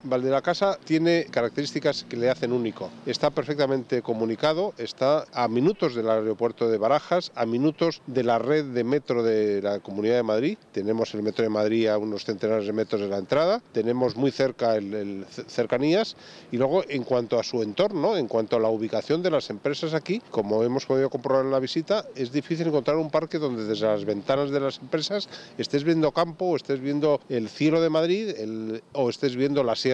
Valdelacasa tiene características que le hacen único. Está perfectamente comunicado, está a minutos del aeropuerto de Barajas, a minutos de la red de metro de la Comunidad de Madrid. Tenemos el metro de Madrid a unos centenares de metros de la entrada, tenemos muy cerca el cercanías, y luego en cuanto a su entorno, en cuanto a la ubicación de las empresas aquí, como hemos podido comprobar en la visita, es difícil encontrar un parque donde desde las ventanas de las empresas estés viendo campo, o estés viendo el cielo de Madrid o estés viendo la sierra